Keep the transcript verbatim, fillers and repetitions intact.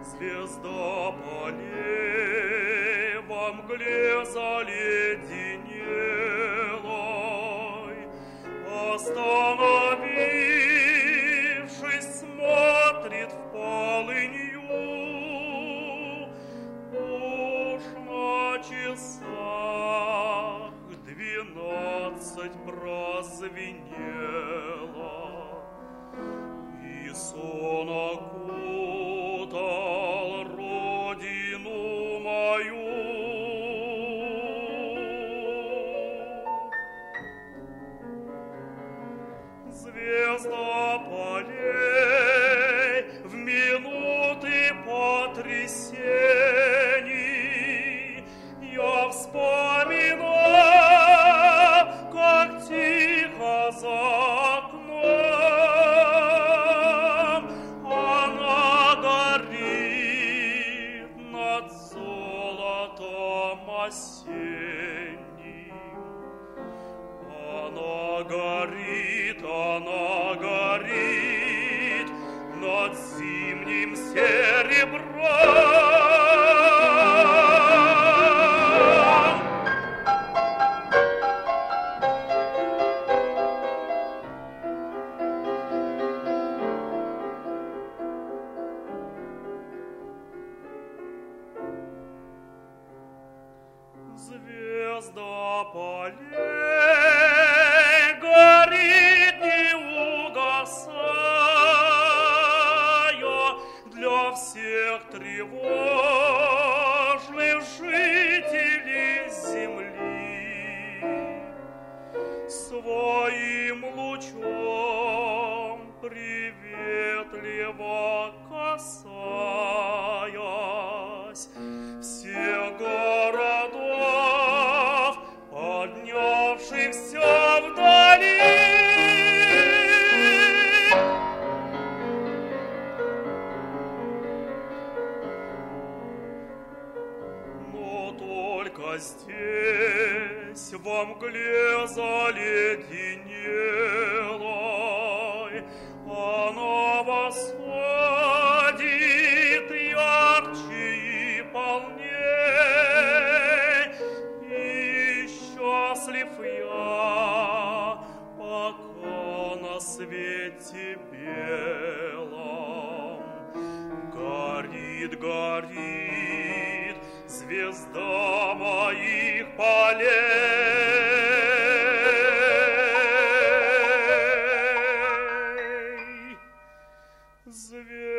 Звезда полей во мгле заледенелой, остановившись, смотрит в полынью. Уж на часах двенадцать прозвенело, и сон окутал родину мою. Звезда полей в минуты потрясений я вспоминаю, как тихо за окном она горит над золотом осенним. Она горит, она горит над зимним серебром. Звезда полей горит, не угасая, для всех тревожных жителей земли. Своим лучом приветливо касаясь всех городов, поднявшихся вдали. Но только здесь, во мгле заледенелой, она восходит ярче и полней. И счастлив я, пока на свете белом горит, горит звезда моих полей. Звезда